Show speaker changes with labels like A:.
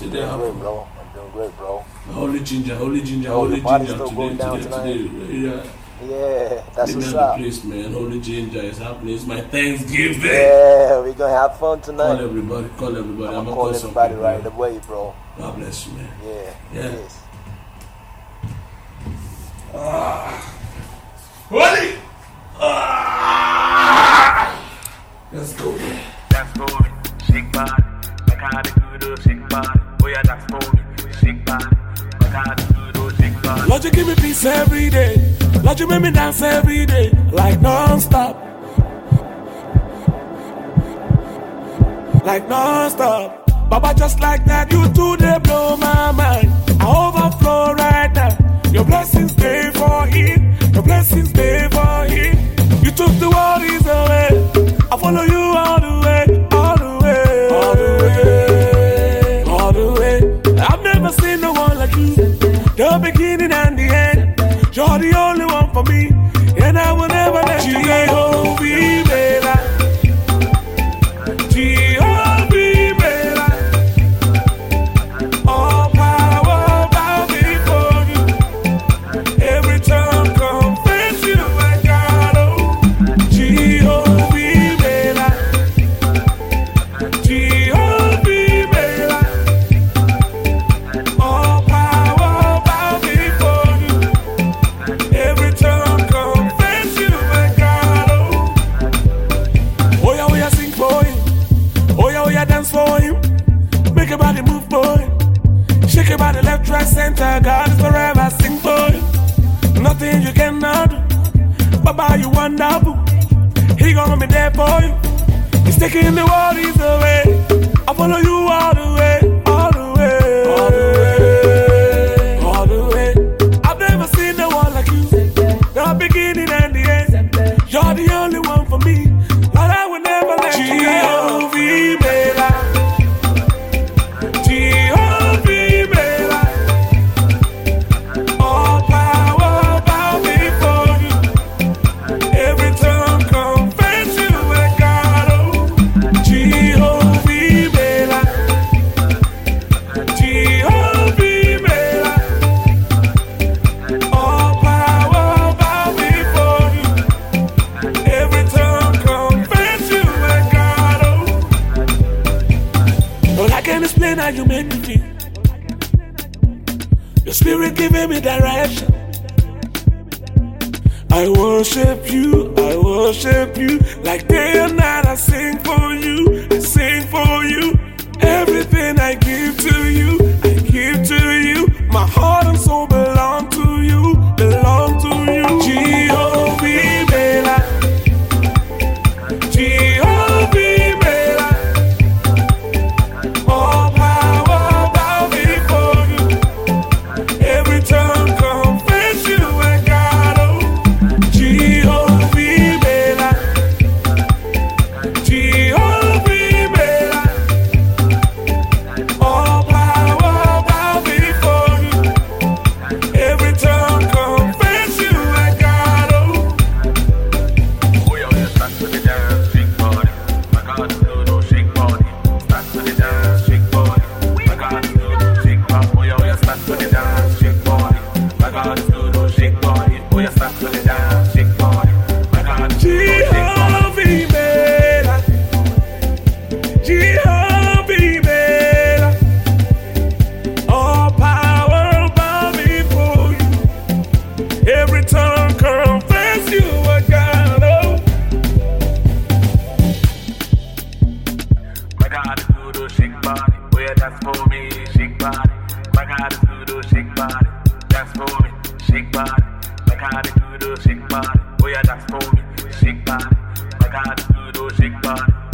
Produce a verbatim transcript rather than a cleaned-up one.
A: today?
B: I'm doing great, bro. I'm doing great, bro.
A: Holy ginger, holy ginger,
B: oh,
A: holy
B: your
A: ginger.
B: still
A: Today,
B: going down
A: today,
B: tonight?
A: today. Yeah.
B: Yeah, that's what's
A: Remember
B: up.
A: the place, man. Holy ginger is happening. It's my Thanksgiving.
B: Yeah, we're gonna have fun tonight.
A: Call everybody. Call everybody.
B: I'm
A: I'm
B: gonna call everybody
A: people,
B: right
A: man.
B: away, bro.
A: God bless you, man.
B: Yeah.
A: Yeah.
B: Yes.
A: Ah. Holy. Ah. Let's go, man.
C: That's for me, shake body. Like how they do the shake body. Oh yeah, that's for me, shake body. Like how they do the shake body.
D: Lord, you give me peace every day. Lord, you make me dance every day, like non-stop. Like non-stop. Baba, just like that, you two, they blow my mind. I overflow right now. Your blessings stay for it. Your blessings stay for it. You took the worries away. I follow you all the way, all the way, all the way, all the way. I've never seen no one like you. The beginning and the end. You're the only one for me, and I will never let you go. Be better. All power bow before you. Every tongue confess you are God. Oh, Jehovah be better. Jehovah be better. All power bow before you. Every tongue confess you are God. Oh, oh yeah, oh yeah, sing for him. Oh yeah, oh yeah, dance for him. Make your body move, boy. Shake your body left, right, center. God is forever, sing, boy. Nothing you cannot do. Baba, you wonderful. He gonna be there for you. He's taking the worries away. I follow you all the way, all the way, all the way, all the way. I've never seen no one like you. The beginning and the end. You're the only one for me. But I will never let you go. Be better. You make me feel your spirit giving me direction. I worship you, I worship you. Like day and night I sing for you, I sing for you. Everything I give to you, I give to you. My heart and soul belong to you, belong to you. Jehovah be better. Jehovah be better. All power bow before you. Every tongue confess you are God. Oh, Jehovah be better. Jehovah be better. All power bow before you. Every tongue confess you are God. Oh,
C: Oh yeah, yeah, start to the dance, shake body. My God, do do shake body. Start to the dance, shake body. My God, do do shake body. Oh yeah, yeah, start to the dance, shake body. My God, do do shake body. Oh yeah, start to the dance, shake body. My God, do do shake body.
D: Jehovah be better. Jehovah be better. All power bow before you. Every tongue confess you are God. Oh,
C: My God, do do shake body. Oh yeah, that's for me, shake body. My God, do do shake body. That's for me, shake body. My God, do do shake body. Oh yeah, that's for me, shake body. My God, do do shake body.